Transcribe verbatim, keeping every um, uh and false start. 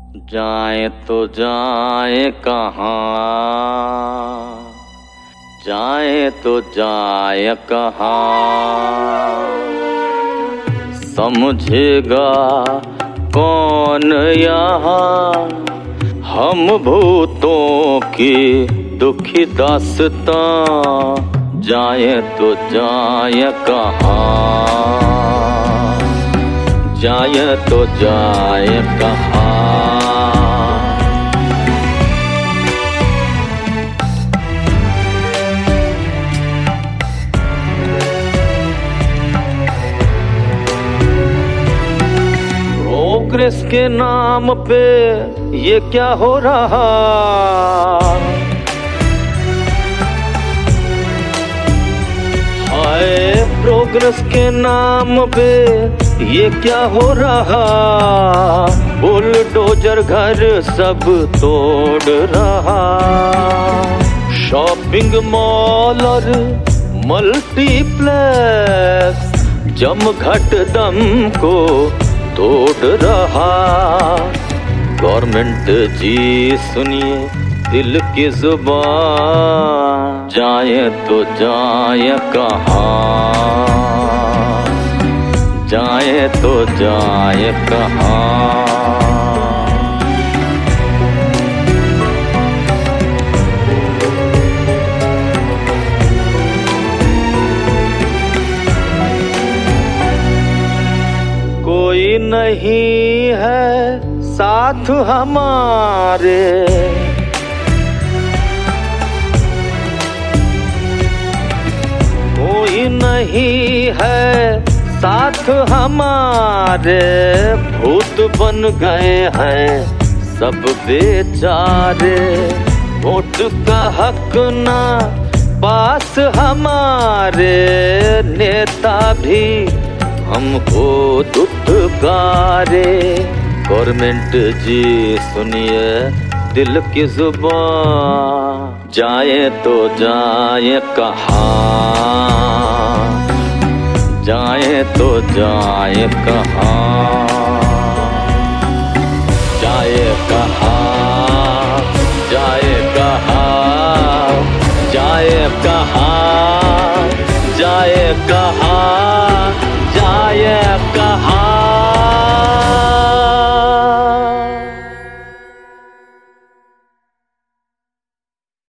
जाए तो जाए कहाँ, जाए तो जाए कहाँ, समझेगा कौन यहाँ हम भूतों की दुखी दास्तां। जाए तो जाए कहाँ, जाए तो जाए कहाँ। प्रोग्रेस के नाम पे ये क्या हो रहा, हाय प्रोग्रेस के नाम पे ये क्या हो रहा। बुलडोजर घर सब तोड़ रहा, शॉपिंग मॉल और मल्टीप्लेक्स जमघट दम को तोड़ रहा। गवर्नमेंट जी सुनिए दिल की जुबान, जाए तो जाए कहाँ, जाए तो जाए कहाँ। कोई नहीं है साथ हमारे, कोई नहीं है साथ हमारे। भूत बन गए हैं सब बेचारे, वोट का हक ना पास हमारे। नेता भी हमको दुत्कारे, गवर्नमेंट जी सुनिए दिल की जुबान। जाए तो जाए कहाँ, जाए तो जाए कहाँ, जाए कहाँ, जाए कहाँ, जाए कहाँ, जाए कहाँ, जाए कहाँ।